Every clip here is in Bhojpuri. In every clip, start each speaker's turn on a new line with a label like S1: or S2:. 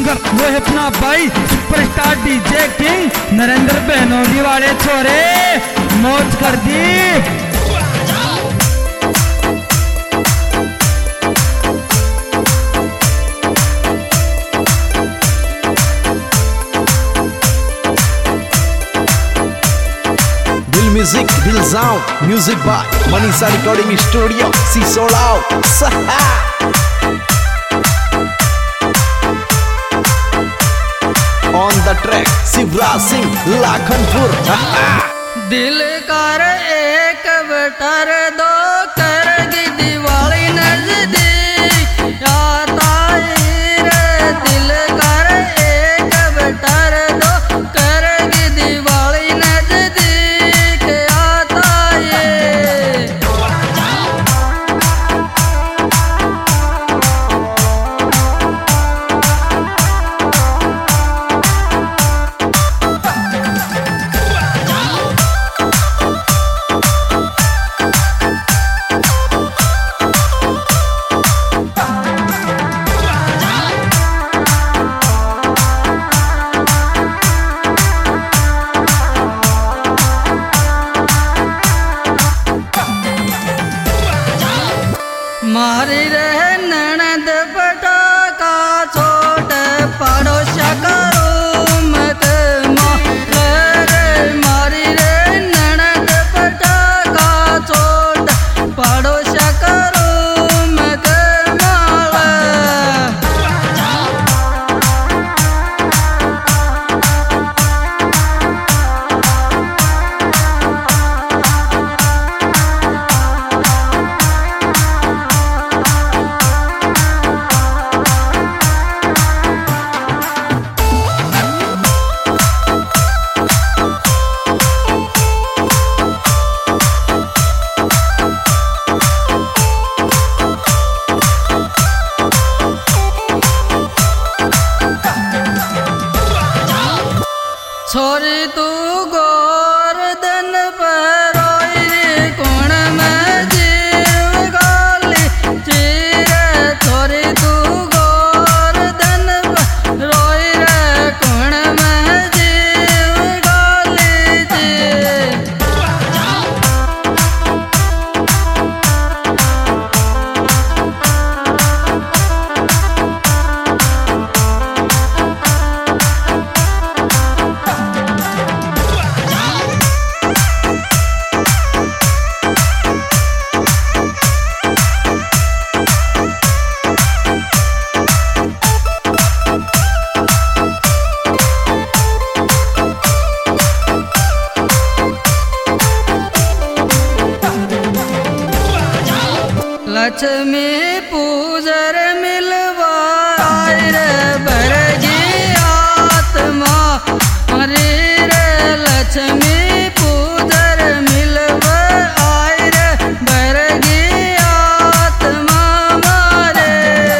S1: सिंगर वो है अपना भाई superstar DJ king Narendra Benodi वाले छोरे मौज कर दी।
S2: Music, Bill Sound, music by Manisha Recording Studio, Sisolao, Saha. On the track, Shivraj Singh, Lakhanpur.
S3: दिल कर एक बटर दो करगी दिवाली नजदीक आता रे। दिल कर एक बटर दो करगी दिवाली नजदीक आता ये। मारी रह ननद पटाका छोट पड़ोसा करो मत मारी रे ननद पटाका छोट पड़ोसा करो मत माला। छोरी तू गोरदन पर रोई कोण में जीव गाली चीर। छोरी तू गोरदन पर रोई रे कोण में जीव गाली चीर। लक्ष्मी पूजर मिलवा आई रे भरगी आत्मा हरी रे। लक्ष्मी पूजर मिलवा आई रे भरगी आत्मा मारे।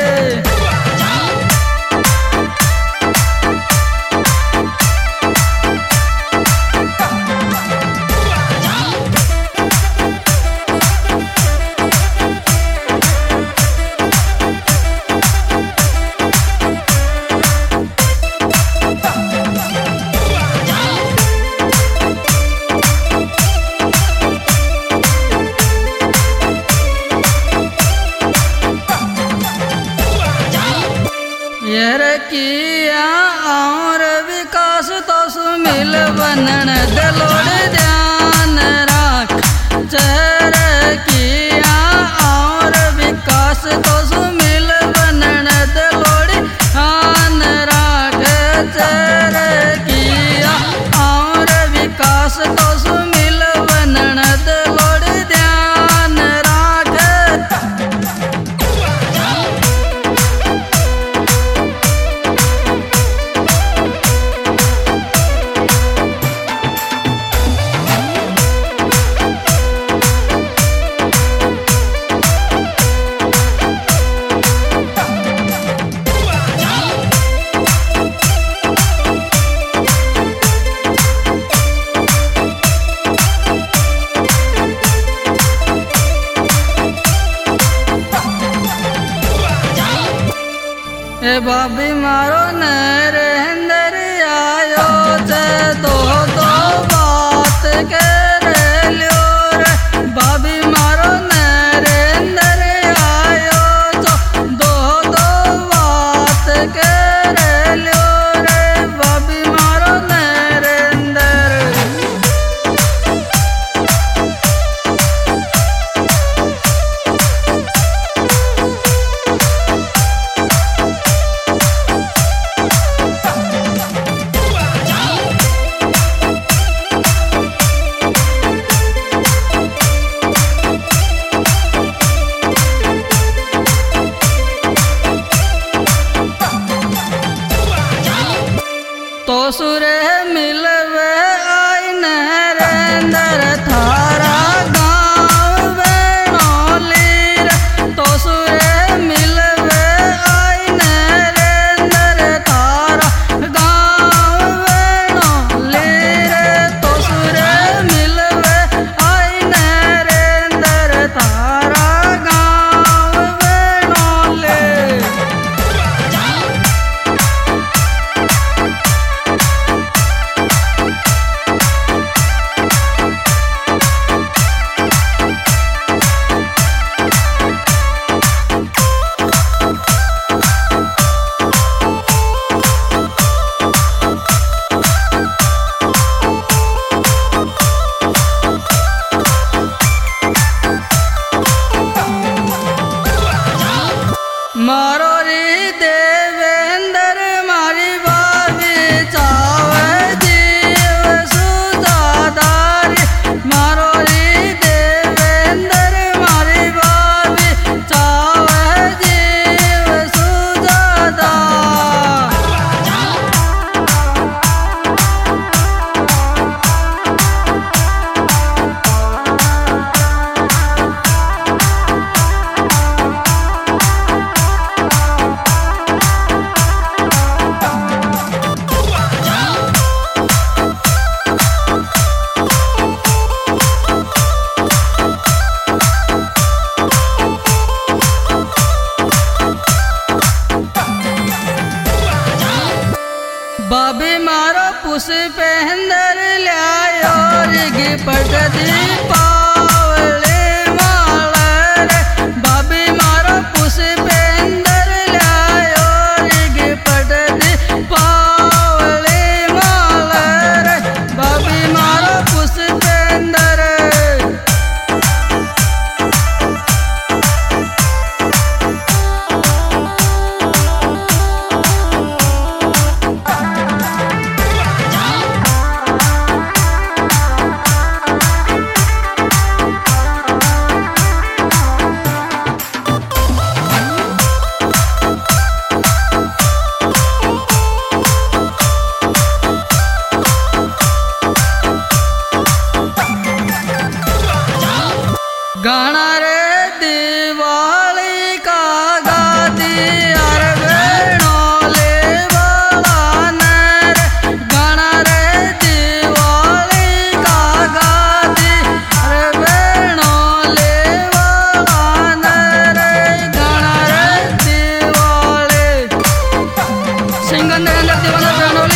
S3: यर किया और विकास तो सुमिल बनन दलोड़ ध्यान राख। चर किया और विकास तो सुमिल बनन दलोड़ ध्यान राख। चर किया और विकास तो सुमिल बनन दलोड़ ध्यान राख। नरेंद्र आयो छे दो दो बात कर लियो रे भाभी मारो नरेंद्र आयो छो दो दो बात कर लियो रे भाभी मारो नरेंद्र। तो सुरे मिलवे आई नरेंद्र थारा गाँव बेनौली रे तो सुरे मिलवे आई नरेंद्र थारा गाँव बेनौली रे तो सुरे मिलवे आई नरेंद्र थारा गाँव बेनौली। मारो री देवेंद्र मारी भाभी चावे जीव सुजादारी मारो री देवेंद्र मारी भाभी चावे जीव सुजादा। भाभी मारो पुष्पेंद्र लायो रिगी पटदी पावले माला रे भाभी मारो पुष्पेंद्र लायो रिगी पटदी पावले माला रे भाभी मारो पुष्पेंद्र। गाना रे दिवाली का गाती यार बेनौले वाला रे गाना रे दिवाली का गाती यार बेनौले वाला रे गाना रे दिवाली सिंगन दीवाना